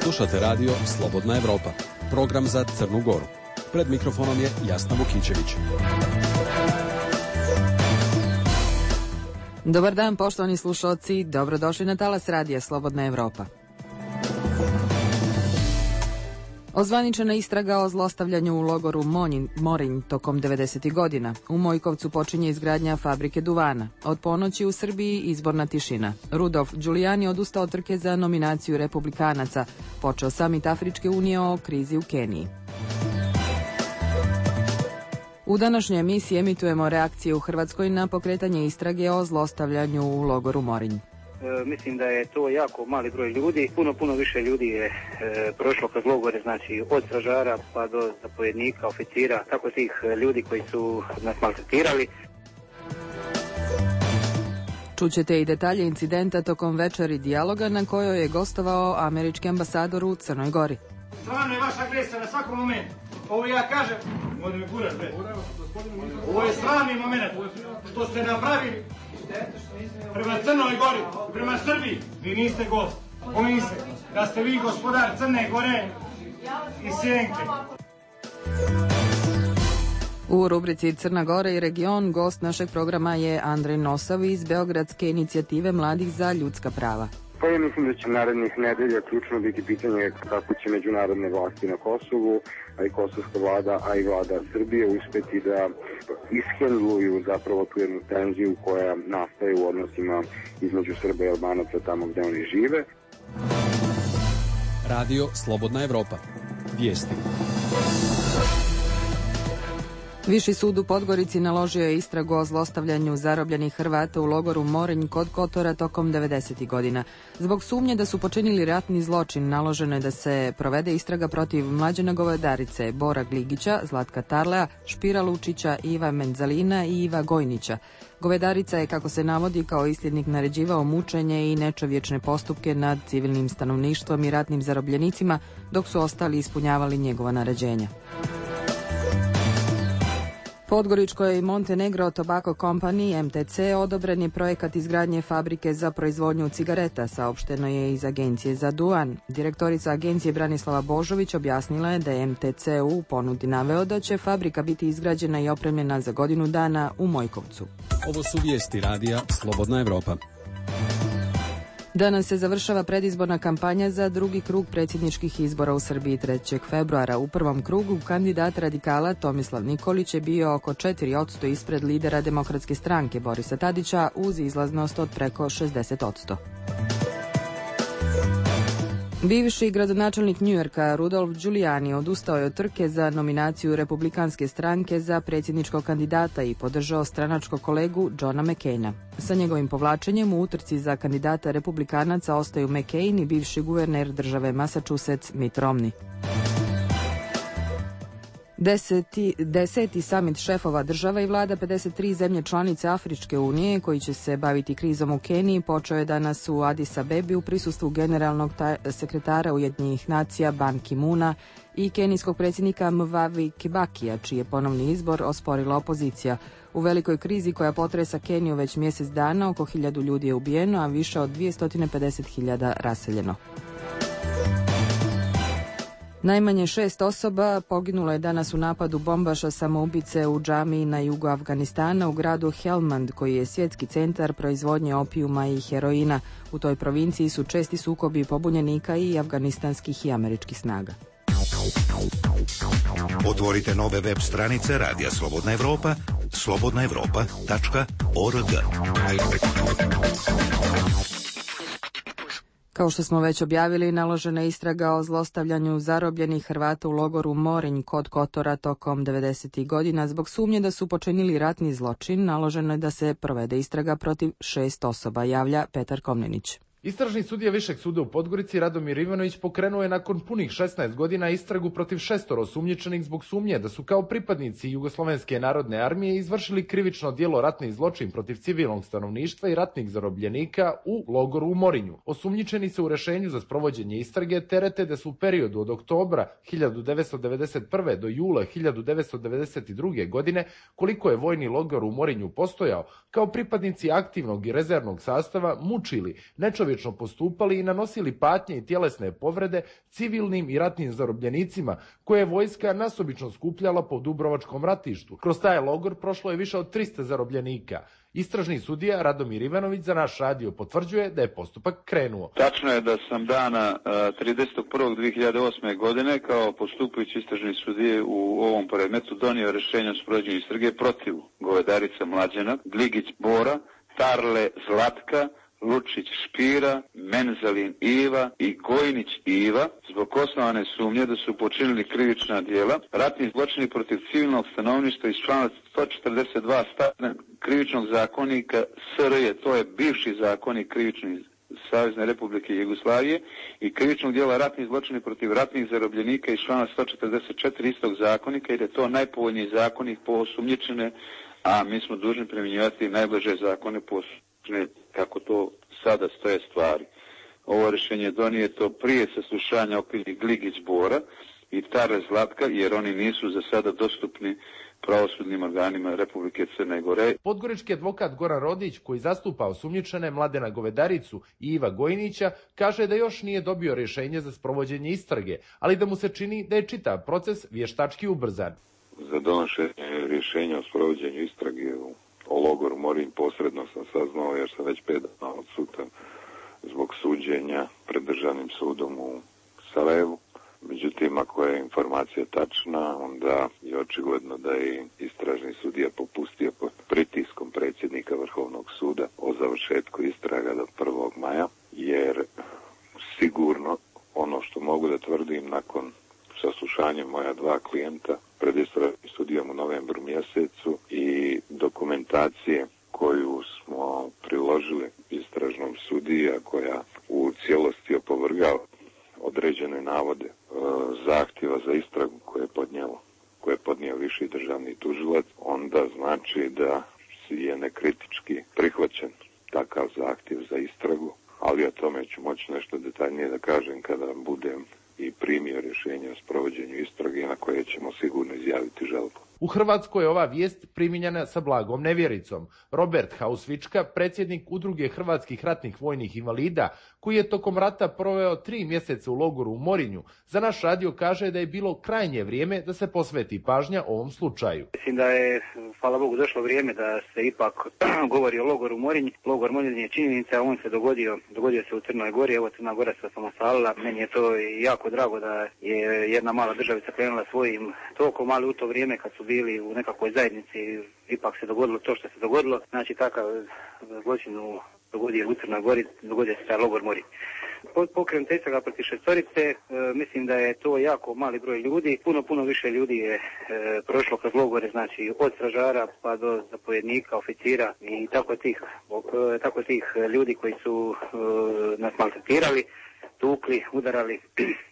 Slušate radio Slobodna Evropa, program za Crnu Goru. Pred mikrofonom je Jasna Vukićević. Dobar dan, poštovani slušalci, dobrodošli na talas radija Slobodna Evropa. Ozvaničena istraga o zlostavljanju u logoru Morinj tokom 90. godina. U Mojkovcu počinje izgradnja fabrike duvana. Od ponoći u Srbiji izborna tišina. Rudolf Giuliani odustao od trke za nominaciju republikanaca. Počeo samit Afričke unije o krizi u Keniji. U današnjoj emisiji emitujemo reakcije u Hrvatskoj na pokretanje istrage o zlostavljanju u logoru Morinj. Mislim da je to jako mali broj ljudi, puno više ljudi je prošlo kroz logore, znači od stražara pa do zapovjednika, oficira, tako tih ljudi koji su nas maltretirali. Čućete i detalje incidenta tokom večeri dijaloga na kojoj je gostovao američki ambasador u Crnoj Gori. Stvarno je vaša agresija na svakom momentu. Ovo ja kažem, ovo je sramni moment što ste napravili prema Crnoj Gori, prema Srbiji. Vi niste gost. Bojim se da ste vi gospodar Crne Gore i Sjenke. U rubrici Crna Gora i region gost našeg programa je Andrej Nosav iz Beogradske inicijative mladih za ljudska prava. Pa ja mislim da će narednih nedelja ključno biti pitanje kako će međunarodne vlasti na Kosovu, a i kosovska vlada, a i vlada Srbije uspeti da ishendluju zapravo tu jednu tenziju koja nastaje u odnosima između Srba i Albanaca tamo gde oni žive. Radio Slobodna Evropa. Vijesti. Viši sud u Podgorici naložio je istragu o zlostavljanju zarobljenih Hrvata u logoru Morinj kod Kotora tokom 90. godina. Zbog sumnje da su počinili ratni zločin, naloženo je da se provede istraga protiv Mlađana Govedarice, Bora Gligića, Zlatka Tarlea, Špira Lučića, Iva Menzalina i Iva Gojnića. Govedarica je, kako se navodi, kao isljednik naređivao mučenje i nečovječne postupke nad civilnim stanovništvom i ratnim zarobljenicima, dok su ostali ispunjavali njegova naređenja. Podgoričkoj Montenegro Tobacco Company, MTC, odobren je projekat izgradnje fabrike za proizvodnju cigareta, saopšteno je iz Agencije za duvan. Direktorica agencije Branislava Božović objasnila je da je MTC u ponudi naveo da će fabrika biti izgrađena i opremljena za godinu dana u Mojkovcu. Ovo su vijesti radija Slobodna Evropa. Danas se završava predizborna kampanja za drugi krug predsjedničkih izbora u Srbiji 3. februara. U prvom krugu kandidat radikala Tomislav Nikolić je bio oko 4% ispred lidera Demokratske stranke Borisa Tadića uz izlaznost od preko 60%. Bivši gradonačelnik Njujorka Rudolf Giuliani odustao je od trke za nominaciju Republikanske stranke za predsjedničkog kandidata i podržao stranačkog kolegu Johna McCaina. Sa njegovim povlačenjem u utrci za kandidata republikanaca ostaju McCain i bivši guverner države Massachusetts Mitt Romney. Deseti samit šefova država i vlada 53 zemlje članice Afričke unije koji će se baviti krizom u Keniji počeo je danas u Addis Abebi u prisustvu generalnog sekretara Ujedinjenih nacija Ban Ki-moona i kenijskog predsjednika Mwavi Kibakija, čiji je ponovni izbor osporila opozicija. U velikoj krizi koja potresa Keniju već mjesec dana, oko 1000 ljudi je ubijeno, a više od 250.000 raseljeno. Najmanje 6 osoba poginulo je danas u napadu bombaša samoubice u džamiji na jugu Afganistana u gradu Helmand, koji je svjetski centar proizvodnje opijuma i heroina. U toj provinciji su česti sukobi pobunjenika i afganistanskih i američkih snaga. Otvorite nove web stranice Radija Slobodna Evropa, slobodnaevropa.org. Kao što smo već objavili, naložena je istraga o zlostavljanju zarobljenih Hrvata u logoru Morinj kod Kotora tokom 90. godina. Zbog sumnje da su počinili ratni zločin, naloženo je da se provede istraga protiv 6 osoba, javlja Petar Komnenić. Istražni sudija Višeg suda u Podgorici Radomir Ivanović pokrenuo je nakon punih 16 godina istragu protiv 6 osumnjičenih zbog sumnje da su kao pripadnici Jugoslovenske narodne armije izvršili krivično djelo ratni zločin protiv civilnog stanovništva i ratnih zarobljenika u logoru u Morinju. Osumnjičeni se u rešenju za sprovođenje istrage terete da su u periodu od oktobra 1991. do jula 1992. godine, koliko je vojni logor u Morinju postojao, kao pripadnici aktivnog i rezervnog sastava mučili, nečovječno nečovječno postupali i nanosili patnje i tjelesne povrede civilnim i ratnim zarobljenicima koje je vojska nasumično skupljala po Dubrovačkom ratištu. Kroz taj logor prošlo je više od 300 zarobljenika. Istražni sudija Radomir Ivanović za naš radio potvrđuje da je postupak krenuo. Tačno je da sam dana 30.1.2008. godine kao postupajući istražni sudije u ovom predmetu donio rješenje o sprovođenju istrage protiv Govedarica Mlađana, Gligić Bora, Tarle Zlatka, Lučić Špira, Menzalin Iva i Gojnić Iva zbog osnovane sumnje da su počinili krivična djela, ratni zločini protiv civilnog stanovništva iz člana 142 stavka krivičnog zakonika SRJ, to je bivši zakonik krivični Savezne Republike Jugoslavije, i krivičnog djela ratnih zločini protiv ratnih zarobljenika iz člana 144 istog zakonika, jer je to najpovoljniji zakonik po osumnjičene, a mi smo dužni primjenjivati najbliže zakone po osumnjičene, kako to sada stoje stvari. Ovo rješenje je donijeto prije saslušanja okrivljenih Gligić Bora i Tare Zlatka, jer oni nisu za sada dostupni pravosudnim organima Republike Crne Gore. Podgorički advokat Goran Rodić, koji zastupa osumnjičene Mladena Govedaricu i Iva Gojnića, kaže da još nije dobio rješenje za sprovođenje istrage, ali da mu se čini da je čitav proces vještački ubrzan. Za donošenje rješenja o sprovođenju istrage o logoru Morinj posredno sam saznao, jer sam već 5 dana odsutan zbog suđenja pred državnim sudom u Sarajevu. Međutim, ako je informacija tačna, onda je očigledno da je istražni sudija popustio pod pritiskom predsjednika Vrhovnog suda o završetku istraga do 1. maja, jer sigurno ono što mogu da tvrdim nakon saslušanja moja 2 klijenta pred istražnim sudijom u novembru mjesecu i dokumentacije koju smo priložili istražnom sudiji, a koja u cijelosti opovrgava određene navode zahtjeva za istragu koje je podnio viši državni tužilac, onda znači da je nekritički prihvaćen takav zahtjev za istragu, ali o tome ću moći nešto detaljnije da kažem kada budem i primio rješenje o sprovođenju istrage na koje ćemo sigurno izjaviti žalbu. U Hrvatskoj je ova vijest primjenjena sa blagom nevjericom. Robert Hausvička, predsjednik Udruge hrvatskih ratnih vojnih invalida, koji je tokom rata proveo 3 mjeseca u logoru u Morinju, za naš radio kaže da je bilo krajnje vrijeme da se posveti pažnja ovom slučaju. Mislim da je, hvala Bogu, došlo vrijeme da se ipak govori o logoru Morinj. Logor Morinj je činjenica, on se dogodio se u Crnoj Gori, evo Crna Gora se osamostalila. Meni je to jako drago da je jedna mala državica krenula svojim tokom, ali u to vrijeme kad su bili u nekakvoj zajednici, ipak se dogodilo to što se dogodilo. Znači takav zločin dogodio u Crnoj Gori, dogodio se taj logor Morinj. Pokrenut istraga protiv 6-torice, mislim da je to jako mali broj ljudi. Puno više ljudi je prošlo kroz logore, znači od stražara pa do zapovjednika, oficira i tako tih ljudi koji su nas maltretirali, tukli, udarali,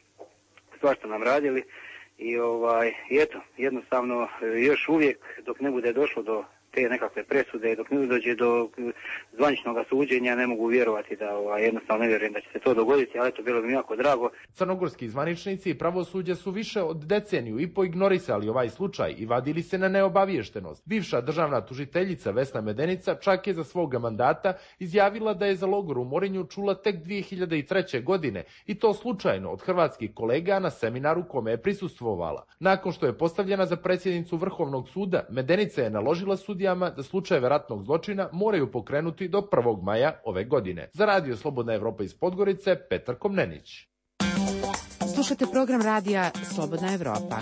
svašta nam radili. I eto, jednostavno još uvijek dok ne bude došlo do te nekakve presude, dok ne dođe do zvaničnog suđenja, ne mogu vjerovati da jednostavno ne vjerujem da će se to dogoditi, ali eto, bilo bi mi jako drago. Crnogorski zvaničnici i pravosuđe su više od deceniju i ignorisali ovaj slučaj i vadili se na neobaviještenost. Bivša državna tužiteljica Vesna Medenica čak je za svoga mandata izjavila da je za logor u Morinju čula tek 2003. godine i to slučajno od hrvatskih kolega na seminaru kome je prisustvovala. Nakon što je postavljena za predsjednicu Vrhovnog suda, Medenica je naložila sudijama da slučajeve ratnog zločina moraju pokrenuti do 1. maja ove godine. Za radio Slobodna Evropa iz Podgorice, Petar Komnenić. Slušate program radija Slobodna Evropa.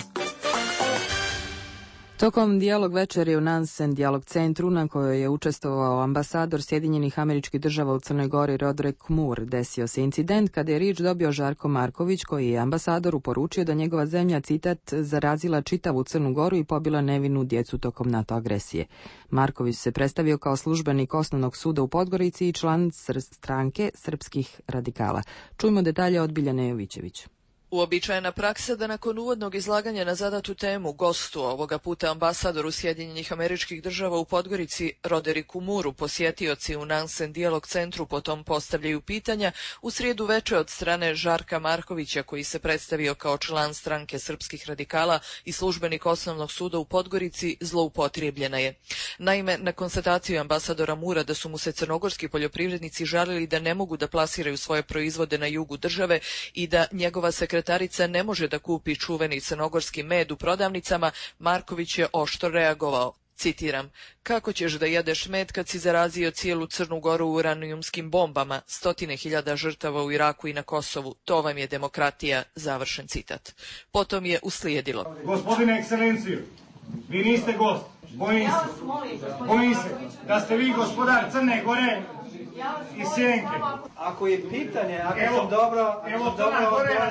Tokom dijalog večeri u Nansen dijalog centru na kojoj je učestvovao ambasador Sjedinjenih Američkih Država u Crnoj Gori Roderick Moore, desio se incident kada je riječ dobio Žarko Marković, koji je ambasadoru poručio da njegova zemlja, citat, zarazila čitavu Crnu Goru i pobila nevinu djecu tokom NATO agresije. Marković se predstavio kao službenik Osnovnog suda u Podgorici i član stranke srpskih radikala. Čujmo detalje od Biljane Jovićević. Uobičajena praksa da nakon uvodnog izlaganja na zadatu temu gostu, ovoga puta ambasadoru Sjedinjenih Američkih Država u Podgorici, Roderiku Muru, posjetioci u Nansen Dijalog centru potom postavljaju pitanja, u srijedu veče od strane Žarka Markovića, koji se predstavio kao član stranke srpskih radikala i službenik Osnovnog suda u Podgorici, zloupotrijebljena je. Naime, na konstataciju ambasadora Mura da su mu se crnogorski poljoprivrednici žalili da ne mogu da plasiraju svoje proizvode na jugu države i da njegova sekretarica ne može da kupi čuveni crnogorski med u prodavnicama, Marković je oštro reagovao. Citiram, kako ćeš da jedeš med kad si zarazio cijelu Crnu Goru uranijumskim bombama, 100.000 žrtava u Iraku i na Kosovu, to vam je demokratija, završen citat. Potom je uslijedilo. Gospodine ekscelenciju, vi niste gost, bojim se da ste vi gospodar Crne Gore i Sjenke. Ako je pitanje, ako sam dobro... Evo Crna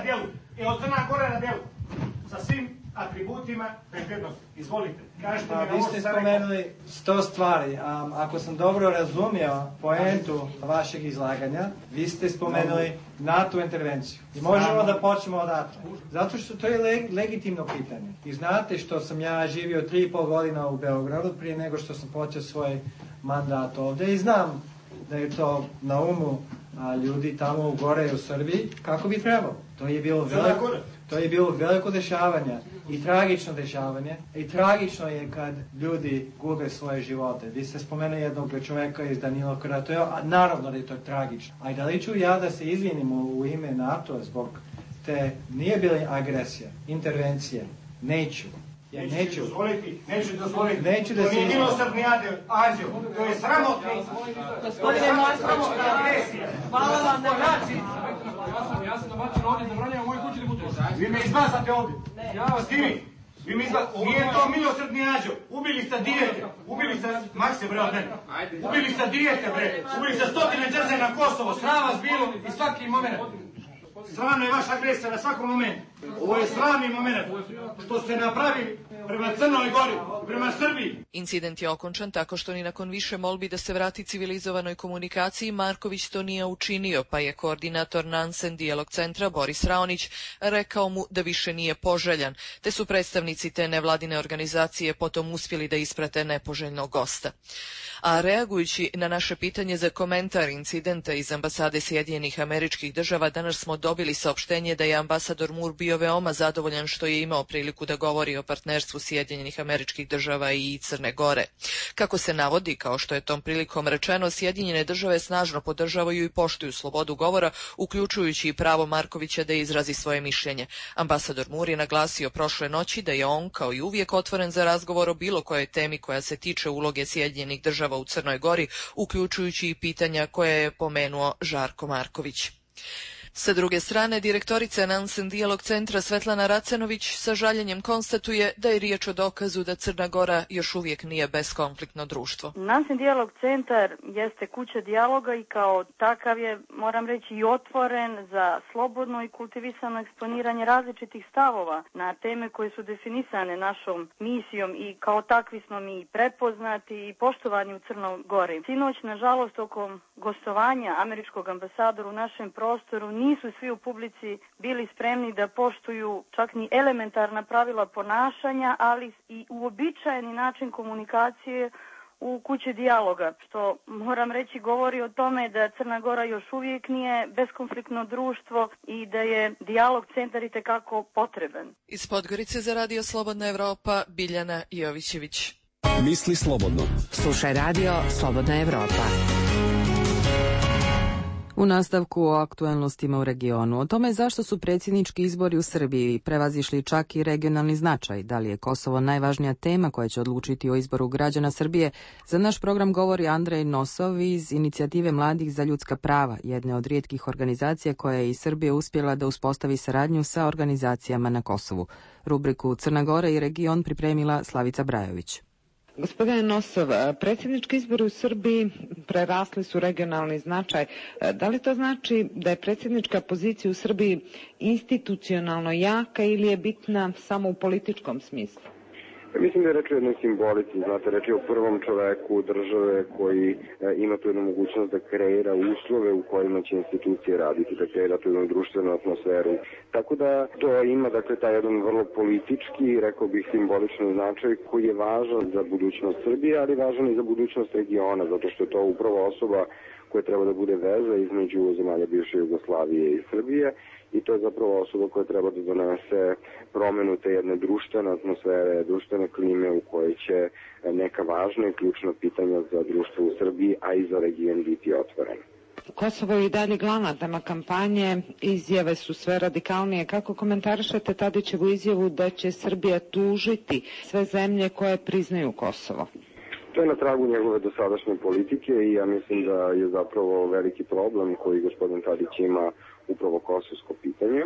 Gora na djelu, sa svim atributima bezbednosti. Izvolite, kažete mi na ovo. Vi ste spomenuli 100 stvari. Ako sam dobro razumio poentu vašeg izlaganja, vi ste spomenuli NATO intervenciju. I možemo da počnemo odatle. Zato što to je legitimno pitanje. I znate što sam ja živio 3,5 godina u Beogradu prije nego što sam počeo svoj mandat ovdje i znam da je to na umu ljudi tamo gore u Srbiji kako bi trebalo. To je bilo veliko dešavanje i tragično dešavanje i tragično je kad ljudi gube svoje živote. Vi ste spomenuli jednog čovjeka iz Danilo Kratoja, a naravno da je to tragično. A da li ću ja da se izvinim u ime NATO zbog te nije bila agresija, intervencije? Neću. Neću dozvoliti. To nije milosrdni anđeo, to je sramotni. Gospodine Marković, agresija. Hvala vam na reakciji. Ja sam domaćin ovdje, zabranjam u mojoj kući da putuješ. Vi me izbacate ovdje. Ja vas stiri. Nije to milosrdni anđeo. Ubili ste dijete. Makse bre od mene. Ubili ste dijete bre. Ubili ste 100 djece na Kosovo. Sram vas bilo i svaki moment. Sramna je vaša agresija na svakom momentu. Ovo je sramni moment što ste napravili prema Crnoj Gori, prema Srbiji. Incident je okončan tako što ni nakon više molbi da se vrati civilizovanoj komunikaciji Marković to nije učinio, pa je koordinator Nansen Dijalog centra Boris Raonić rekao mu da više nije poželjan, te su predstavnici te nevladine organizacije potom uspjeli da isprate nepoželjnog gosta. A reagujući na naše pitanje za komentar incidenta iz ambasade Sjedinjenih Američkih Država, danas smo dobili saopštenje da je ambasador Mur bio veoma zadovoljan što je imao priliku da govori o partnerstvu Sjedinjenih Američkih Država i Crne Gore. Kako se navodi, kao što je tom prilikom rečeno, Sjedinjene Države snažno podržavaju i poštuju slobodu govora, uključujući i pravo Markovića da izrazi svoje mišljenje. Ambasador Mur je naglasio prošle noći da je on, kao i uvijek, otvoren za razgovor o bilo kojoj temi koja se tiče uloge Sjedinjenih Država u Crnoj Gori, uključujući i pitanja koje je pomenuo Žarko Marković. Sa druge strane, direktorica Nansen Dijalog centra Svetlana Racenović sa žaljenjem konstatuje da je riječ o dokazu da Crna Gora još uvijek nije beskonfliktno društvo. Nansen Dijalog centar jeste kuća dijaloga i kao takav je, moram reći, i otvoren za slobodno i kultivisano eksponiranje različitih stavova na teme koje su definisane našom misijom i kao takvi smo mi prepoznati i poštovani u Crnoj Gori. Sinoć, nažalost, oko gostovanja američkog ambasadora u našem prostoru nisu svi u publici bili spremni da poštuju čak ni elementarna pravila ponašanja, ali i uobičajeni način komunikacije u kući dijaloga, što moram reći govori o tome da Crna Gora još uvijek nije beskonfliktno društvo i da je dijalog centar itekako potreban. Iz Podgorice za Radio Slobodna Evropa, Biljana Jovićević. Misli slobodno. Slušaj Radio Slobodna Evropa. U nastavku o aktuelnostima u regionu, o tome zašto su predsjednički izbori u Srbiji prevazišli čak i regionalni značaj, da li je Kosovo najvažnija tema koja će odlučiti o izboru građana Srbije, za naš program govori Andrej Nosov iz Inicijative mladih za ljudska prava, jedne od rijetkih organizacija koja je iz Srbije uspjela da uspostavi saradnju sa organizacijama na Kosovu. Rubriku Crna Gora i region pripremila Slavica Brajović. Gospodine Nosov, predsjednički izbori u Srbiji prerasli su regionalni značaj. Da li to znači da je predsjednička pozicija u Srbiji institucionalno jaka ili je bitna samo u političkom smislu? Mislim da je reč o jednoj simbolici, znate, reč je o prvom čoveku države koji ima tu jednu mogućnost da kreira uslove u kojima će institucije raditi, da kreira tu jednu društvenu atmosferu. Tako da to ima, dakle, taj jedan vrlo politički, rekao bih, simbolični značaj koji je važan za budućnost Srbije, ali važan i za budućnost regiona, zato što je to upravo osoba koja treba da bude veza između zemalja bivše Jugoslavije i Srbije i to je zapravo osoba koja treba da donese promenu te jedne društvene atmosfere, društvene klime u kojoj će neka važna i ključna pitanja za društvo u Srbiji, a i za region biti otvorena. Kosovo je i dalje glavna tema kampanje, izjave su sve radikalnije. Kako komentarišete Tadićevu izjavu da će Srbija tužiti sve zemlje koje priznaju Kosovo? To je na tragu njegove dosadašnje politike i ja mislim da je zapravo veliki problem koji gospodin Tadić ima upravo kosovsko pitanje.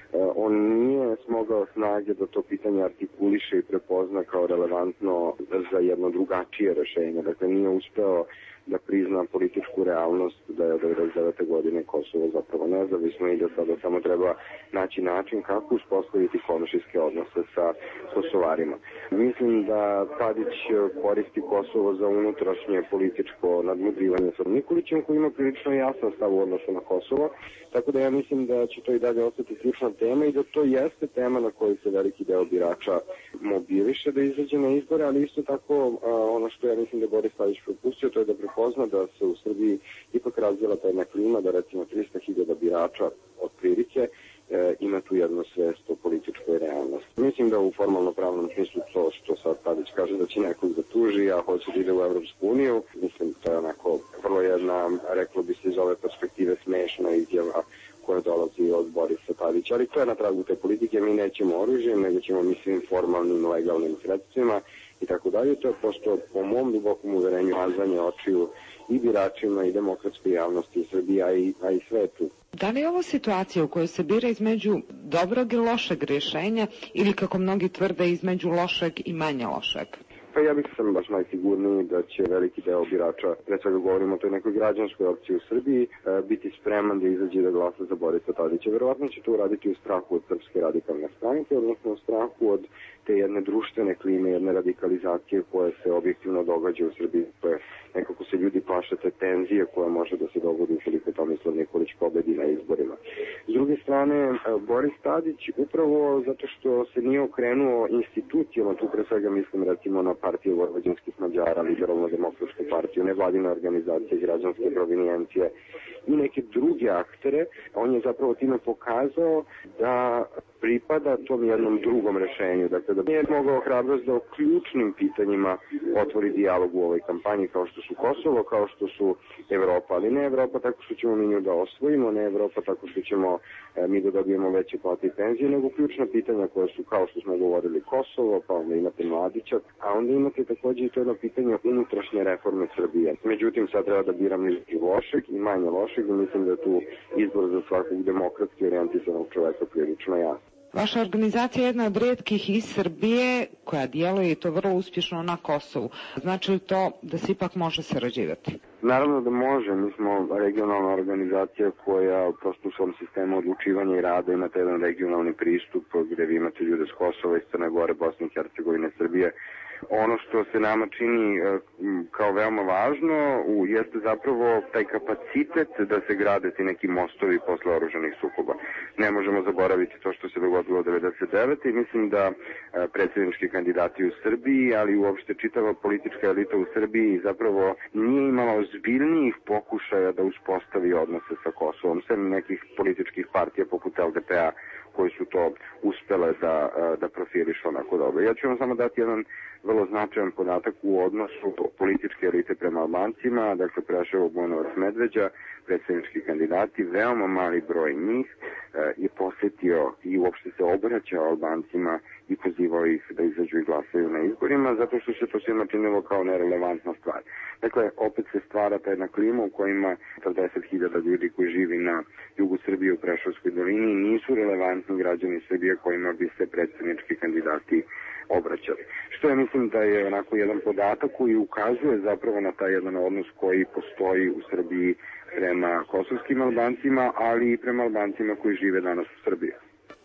On nije smogao snage da to pitanje artikuliše i prepozna kao relevantno za jedno drugačije rešenje. Dakle, nije uspeo da prizna političku realnost da je od 1999. godine Kosovo zapravo nezavisno i da sada samo treba naći način kako uspostaviti komšijske odnose sa Kosovarima. Mislim da Tadić koristi Kosovo za unutrašnje političko nadmudrivanje sa Nikolićem koji ima prilično jasan stav u odnosu na Kosovo, tako da ja mislim da će to i dalje ostati ključna tema i da to jeste tema na kojoj se veliki deo birača mobiliše da izađe na izbore, ali isto tako ono što ja mislim da Boris Tadić propustio, to je da prepozna da se u Srbiji ipak razvila ta jedna klima, da recimo 300.000 birača otprilike ima tu jednu svest o političkoj realnosti. Mislim da u formalno pravnom smislu to što sad Tadić kaže da će nekog da tuži, a hoće da ide u Evropsku uniju, mislim to je onako vrlo jedna, reklo bi se iz ove perspektive, smešna izjava koja dolazi od Borisa Tadića, ali to je na tragu te politike, mi nećemo oružjem, nego ćemo mislim formalnim, legalnim sredstvima i tako dalje. To je prosto po mom dubokom uverenju mazanje očiju i biračima i demokratskoj javnosti u Srbiji, a i svetu. Da li je ovo situacija u kojoj se bira između dobrog i lošeg rješenja ili kako mnogi tvrde između lošeg i manje lošeg? Pa ja bih sam baš najsigurniji da će veliki deo birača, pre svega govorimo o toj nekoj građanskoj opciji u Srbiji, biti spreman da izađe da glasa za Borisa Tadića. Verovatno će to uraditi u strahu od Srpske radikalne stranke, odnosno u strahu od te jedne društvene klime, jedne radikalizacije koje se objektivno događa u Srbiji. Nekako se ljudi plaše te tenzije koja može da se dogodi ukoliko Tomislav Nikolić pobedi na izborima. S druge strane, Boris Tadić upravo zato što se nije okrenuo institucijama, tu pre svega mislim recimo na partiju vojvođanskih Mađara, Liberalno-demokratsku partiju, nevladine organizacije, građanske provinijencije i neke druge aktere, on je zapravo time pokazao da pripada tom jednom drugom rešenju. Dakle, da nije mogao hrabrost da o ključnim pitanjima otvori dijalog u ovoj kampanji kao što su Kosovo, kao što su Evropa, ali ne Evropa tako što ćemo mi nju da osvojimo, ne Evropa tako što ćemo mi da dobijemo veće plate i penzije, nego ključna pitanja koja su, kao što smo govorili, Kosovo, pa onda imate Mladića, a onda imate takođe i to jedno pitanje unutrašnje reforme Srbije. Međutim, sad treba da biram i lošeg i manje lošeg i mislim da je tu izbor za svakog demokratski orijentisanog čoveka prilično jasno. Vaša organizacija je jedna od rijetkih iz Srbije koja djeluje i to vrlo uspješno na Kosovu. Znači li to da se ipak može sarađivati? Naravno da može. Mi smo regionalna organizacija koja prosto u svom sistemu odlučivanja i rada imate jedan regionalni pristup gdje vi imate ljude s Kosova, iz Crne Gore, Bosne i Hercegovine, Srbije. Ono što se nama čini kao veoma važno jeste zapravo taj kapacitet da se grade ti neki mostovi posle oružanih sukoba. Ne možemo zaboraviti to što se dogodilo 1999. i mislim da predsjednički kandidati u Srbiji, ali uopšte čitava politička elita u Srbiji zapravo nije imala ozbiljnijih pokušaja da uspostavi odnose sa Kosovom, sem nekih političkih partija poput LDP-a koji su to uspele da profilišu onako dobro. Ja ću vam samo dati jedan vrlo značajan podatak u odnosu političke elite prema Albancima, dakle Preševo, Bujanovac, Medveđa, predsjednički kandidati, veoma mali broj njih je posjetio i uopšte se obraćao Albancima i pozivao ih da izađu i glasaju na izborima, zato što se to svima činilo kao nerelevantna stvar. Dakle, opet se stvara ta jedna klima u kojima 40.000 ljudi koji živi na jugu Srbije u Prešovskoj dolini nisu relevantni građani Srbije kojima bi se predsjednički kandidati obraćali. Što ja mislim da je onako jedan podatak koji ukazuje zapravo na taj jedan odnos koji postoji u Srbiji prema kosovskim Albancima, ali i prema Albancima koji žive danas u Srbiji.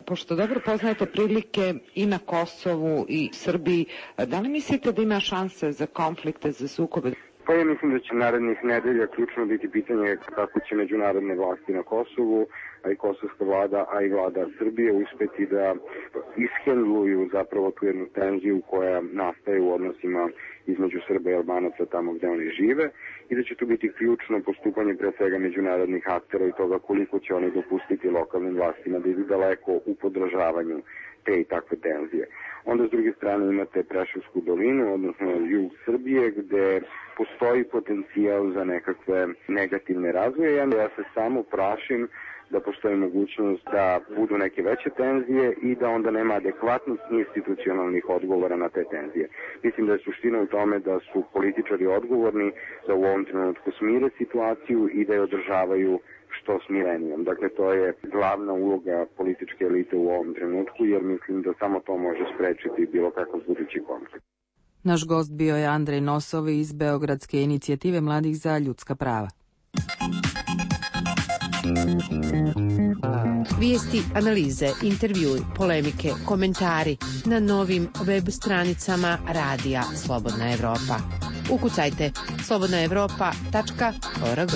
Pošto dobro poznajete prilike i na Kosovu i Srbiji, da li mislite da ima šanse za konflikte, za sukobe? Pa ja mislim da će narednih nedelja ključno biti pitanje kako će međunarodne vlasti na Kosovu, a i kosovska vlada, a i vlada Srbije uspeti da ishendluju zapravo tu jednu tenziju koja nastaje u odnosima između Srba i Albanaca tamo gde oni žive i da će tu biti ključno postupanje pre svega međunarodnih aktera i toga koliko će oni dopustiti lokalnim vlastima da idu daleko u podržavanju te i takve tenzije. Onda s druge strane imate Preševsku dolinu, odnosno jug Srbije, gde postoji potencijal za nekakve negativne razvoje. Ja se samo prašim da postoji mogućnost da budu neke veće tenzije i da onda nema adekvatnih institucionalnih odgovora na te tenzije. Mislim da je suština u tome da su političari odgovorni da u ovom trenutku smire situaciju i da je održavaju što smirenijom. Dakle, to je glavna uloga političke elite u ovom trenutku, jer mislim da samo to može sprečiti bilo kakav budući konflikt. Naš gost bio je Andrej Nosov iz Beogradske inicijative mladih za ljudska prava. Vijesti, analize, intervjui, polemike, komentari na novim web stranicama Radija Slobodna Evropa. Ukucajte slobodnaevropa.org.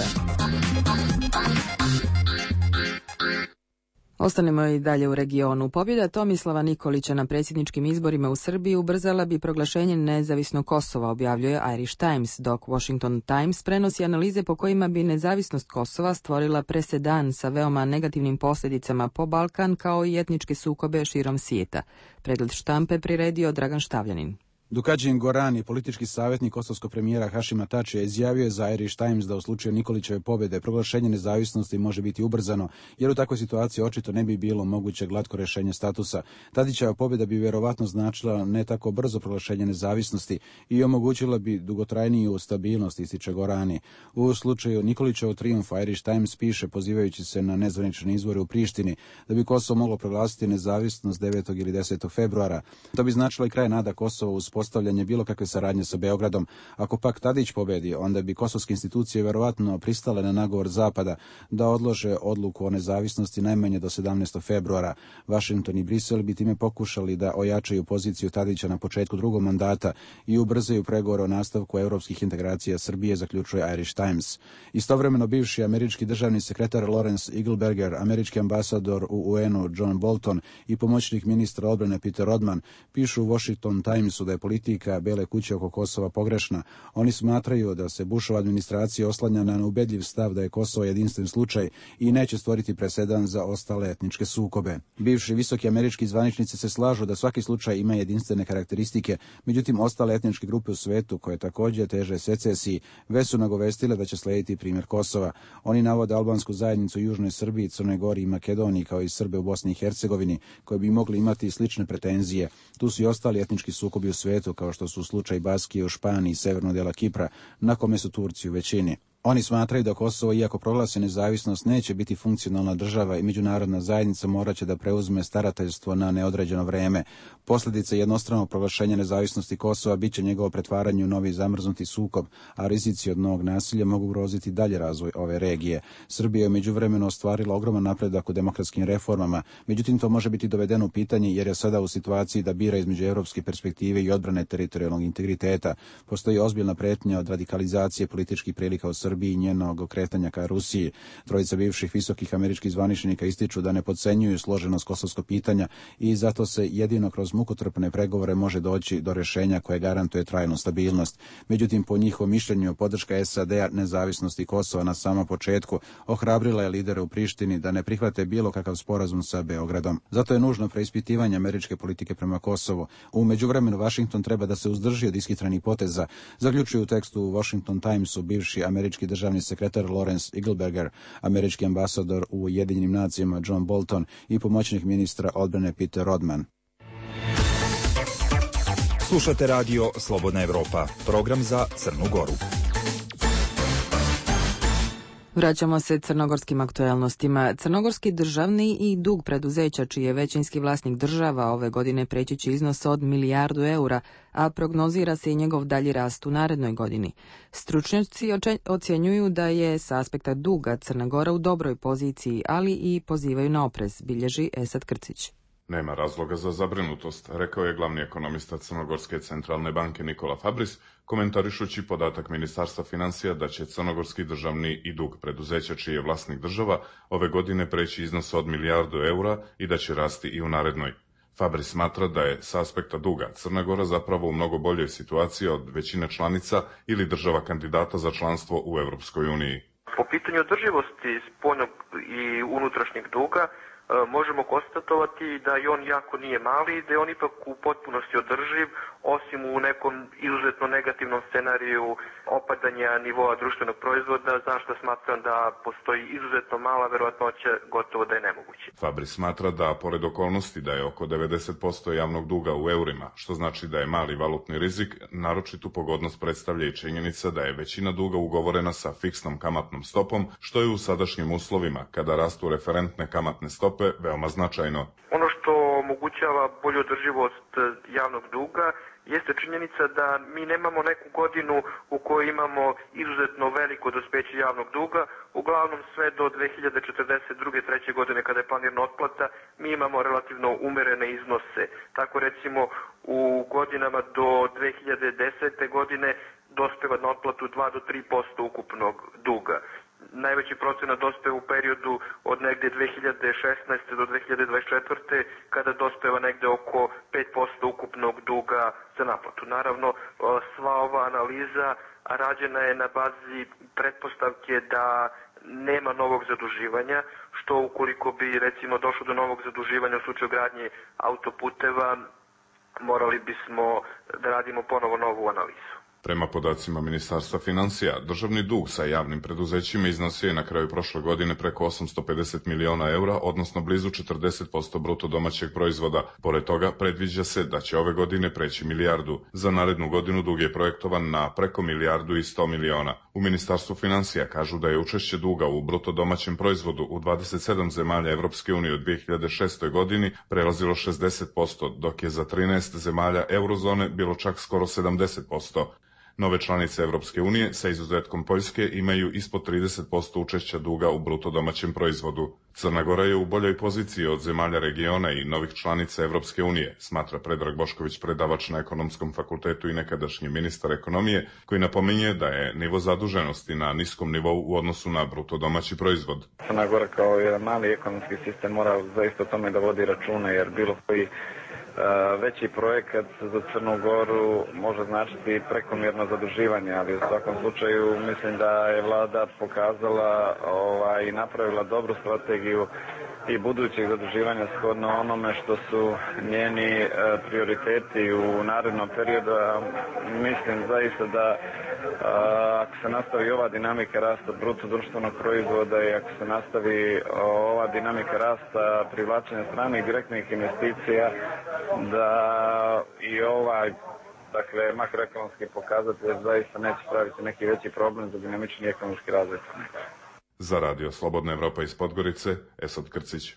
Ostanemo i dalje u regionu. Pobjeda Tomislava Nikolića na predsjedničkim izborima u Srbiji ubrzala bi proglašenje nezavisnog Kosova, objavljuje Irish Times, dok Washington Times prenosi analize po kojima bi nezavisnost Kosova stvorila presedan sa veoma negativnim posljedicama po Balkan kao i etničke sukobe širom svijeta. Pregled štampe priredio Dragan Štavljanin. Dukadžin Gorani, politički savjetnik kosovskog premijera Hašima Tačija, izjavio je za Irish Times da u slučaju Nikolićeve pobjede proglašenje nezavisnosti može biti ubrzano, jer u takvoj situaciji očito ne bi bilo moguće glatko rješenje statusa. Tadićeva pobjeda bi vjerovatno značila ne tako brzo proglašenje nezavisnosti i omogućila bi dugotrajniju stabilnost, ističe Gorani. U slučaju Nikolićevog trijumfa Irish Times piše, pozivajući se na nezvanične izvore u Prištini, da bi Kosovo moglo proglasiti nezavisnost 9. ili 10. februara. To bi značilo i kraj nada Kosova uz postavljanje bilo kakve saradnje sa Beogradom. Ako pak Tadić pobedi, onda bi kosovske institucije vjerovatno pristale na nagovor Zapada da odlože odluku o nezavisnosti najmanje do 17. februara. Washington i Brisel bi time pokušali da ojačaju poziciju Tadića na početku drugog mandata i ubrzaju pregovore o nastavku europskih integracija Srbije, zaključuje Irish Times. Istovremeno bivši američki državni sekretar Lawrence Eagleberger, američki ambasador u UN-u John Bolton i pomoćnik ministra odbrane Peter Rodman pišu u Washington Timesu da je politika Bele kuće oko Kosova pogrešna. Oni smatraju da se Bushova administracija oslanja na neubedljiv stav da je Kosovo jedinstven slučaj i neće stvoriti presedan za ostale etničke sukobe. Bivši visoki američki zvaničnici se slažu da svaki slučaj ima jedinstvene karakteristike, međutim ostale etničke grupe u svetu koje također teže secesiji već su nagovestile da će slijediti primjer Kosova. Oni navode albansku zajednicu u Južnoj Srbiji, Crnoj Gori i Makedoniji kao i Srbe u Bosni i Hercegovini koji bi mogli imati slične pretenzije. Tu su i ostali etnički sukobi u svijetu, kao što su slučaj Baskije u Španiji i severnog dela Kipra, na kome su Turci u većini. Oni smatraju da Kosovo, iako proglasi nezavisnost, neće biti funkcionalna država i međunarodna zajednica morat će da preuzme starateljstvo na neodređeno vreme. Posljedica jednostranog proglašenja nezavisnosti Kosova bit će njegovo pretvaranje u novi zamrznuti sukob, a rizici od novog nasilja mogu ugroziti dalje razvoj ove regije. Srbija je u međuvremenu ostvarila ogroman napredak u demokratskim reformama, međutim to može biti dovedeno u pitanje jer je sada u situaciji da bira između europske perspektive i odbrane teritorijalnog integriteta. Postoji ozbiljna pretnja od radikalizacije političkih prilika u Srbiji i njenog okretanja ka Rusiji. Trojica bivših visokih američkih zvaničnika ističu da ne podcenjuju složenost kosovskog pitanja i zato se jedino kroz mukotrpne pregovore može doći do rješenja koje garantuje trajnu stabilnost. Međutim, po njihovom mišljenju, podrška SAD-a nezavisnosti Kosova na samom početku ohrabrila je lidere u Prištini da ne prihvate bilo kakav sporazum sa Beogradom. Zato je nužno preispitivanje američke politike prema Kosovu. U međuvremenu Washington treba da se uzdrži od ishitrenih poteza, zaključuju u tekstu u Washington Timesu bivši američki državni sekretar Lawrence Eagleberger, američki ambasador u Ujedinjenim nacijama John Bolton i pomoćnik ministra odbrane Peter Rodman. Slušate radio Slobodna Evropa, program za Crnu Goru. Vraćamo se crnogorskim aktuelnostima. Crnogorski državni i dug preduzeća, čiji je većinski vlasnik država, ove godine preći će iznos od milijardu eura, a prognozira se i njegov dalji rast u narednoj godini. Stručnjaci ocjenjuju da je sa aspekta duga Crna Gora u dobroj poziciji, ali i pozivaju na oprez, bilježi Esad Krcić. Nema razloga za zabrinutost, rekao je glavni ekonomista Crnogorske centralne banke Nikola Fabris, komentarišući podatak Ministarstva financija da će crnogorski državni i dug preduzeća čiji je vlasnik država ove godine preći iznos od milijardu eura i da će rasti i u narednoj. Fabris smatra da je s aspekta duga Crna Gora zapravo u mnogo boljoj situaciji od većine članica ili država kandidata za članstvo u Europskoj uniji. Po pitanju održivosti spoljnog i unutrašnjeg duga, možemo konstatovati da i on jako nije mali i da je on ipak u potpunosti održiv, osim u nekom izuzetno negativnom scenariju opadanja nivoa društvenog proizvoda, za što smatram da postoji izuzetno mala verovatnoća, gotovo da je nemoguće. Fabris smatra da, pored okolnosti da je oko 90% javnog duga u eurima, što znači da je mali valutni rizik, naročitu pogodnost predstavlja i činjenica da je većina duga ugovorena sa fiksnom kamatnom stopom, što je u sadašnjim uslovima, kada rastu referentne kamatne stope, veoma značajno. Ono što omogućava bolju održivost javnog duga jeste činjenica da mi nemamo neku godinu u kojoj imamo izuzetno veliko dospeće javnog duga, uglavnom sve do 2042. 3. godine kada je planirana otplata, mi imamo relativno umerene iznose. Tako recimo u godinama do 2010. godine dospeva na otplatu 2 do 3% ukupnog duga. Najveći procenat dospeva u periodu od negde 2016. do 2024. kada dospeva negde oko 5% ukupnog duga za naplatu. Naravno, sva ova analiza rađena je na bazi pretpostavke da nema novog zaduživanja, što ukoliko bi recimo došlo do novog zaduživanja u slučaju gradnje autoputeva, morali bismo da radimo ponovo novu analizu. Prema podacima Ministarstva financija, državni dug sa javnim preduzećima iznosio je na kraju prošle godine preko 850 miliona eura, odnosno blizu 40% bruto domaćeg proizvoda. Pored toga, predviđa se da će ove godine preći milijardu. Za narednu godinu dug je projektovan na preko milijardu i 100 miliona. U Ministarstvu financija kažu da je učešće duga u bruto domaćem proizvodu u 27 zemalja Evropske unije u 2006. godini prelazilo 60%, dok je za 13 zemalja eurozone bilo čak skoro 70%. Nove članice Evropske unije, sa izuzetkom Poljske, imaju ispod 30% učešća duga u bruto domaćem proizvodu. Crna Gora je u boljoj poziciji od zemalja regiona i novih članica Evropske unije, smatra Predrag Bošković, predavač na Ekonomskom fakultetu i nekadašnji ministar ekonomije, koji napominje da je nivo zaduženosti na niskom nivou u odnosu na bruto domaći proizvod. Crna Gora kao jedan mali ekonomski sistem mora zaista o tome da vodi računa, jer bilo koji veći projekat za Crnu Goru može značiti prekomjerno zaduživanje, ali u svakom slučaju mislim da je vlada pokazala i napravila dobru strategiju i budućeg zaduživanja shodno onome što su njeni prioriteti u narednom periodu. Mislim zaista da ako se nastavi ova dinamika rasta bruto društvenog proizvoda i ako se nastavi ova dinamika rasta privlačenja stranih direktnih investicija, da i makroekonomski pokazatelj zaista neće praviti neki veći problem za dinamični ekonomski razvoj. Za Radio Slobodna Evropa iz Podgorice, Esad Krcić.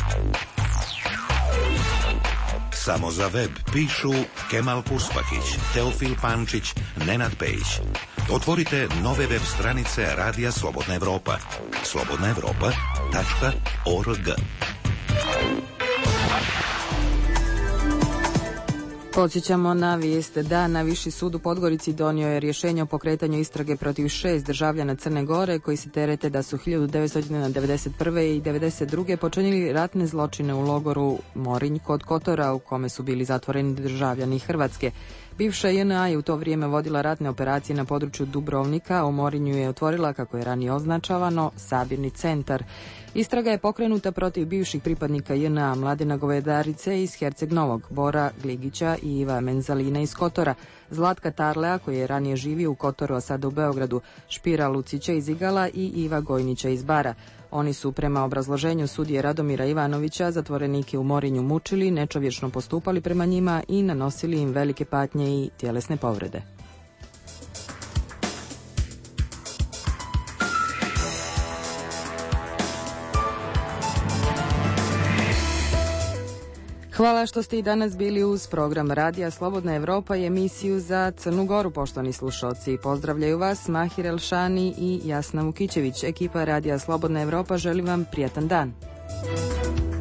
Samo za web pišu Kemal Puspahić, Teofil Pančić, Nenad Pejić. Otvorite nove web stranice Radija Slobodna Evropa. slobodnaevropa.org. Podsjećamo na vijest da na Viši sud u Podgorici donio je rješenje o pokretanju istrage protiv 6 državljana Crne Gore koji se terete da su 1991. i 1992. počinili ratne zločine u logoru Morinj kod Kotora u kome su bili zatvoreni državljani Hrvatske. Bivša JNA je u to vrijeme vodila ratne operacije na području Dubrovnika, a u Morinju je otvorila, kako je ranije označavano, sabirni centar. Istraga je pokrenuta protiv bivših pripadnika JNA Mladena Govedarice iz Herceg Novog, Bora Gligića i Iva Menzalina iz Kotora, Zlatka Tarlea koji je ranije živio u Kotoru, a sada u Beogradu, Špira Lucića iz Igala i Iva Gojnića iz Bara. Oni su, prema obrazloženju sudije Radomira Ivanovića, zatvorenike u Morinju mučili, nečovječno postupali prema njima i nanosili im velike patnje i tjelesne povrede. Hvala što ste i danas bili uz program Radija Slobodna Evropa i emisiju za Crnu Goru, poštovani slušalci. Pozdravljaju vas Mahir Elšani i Jasna Vukićević. Ekipa Radija Slobodna Evropa želi vam prijatan dan.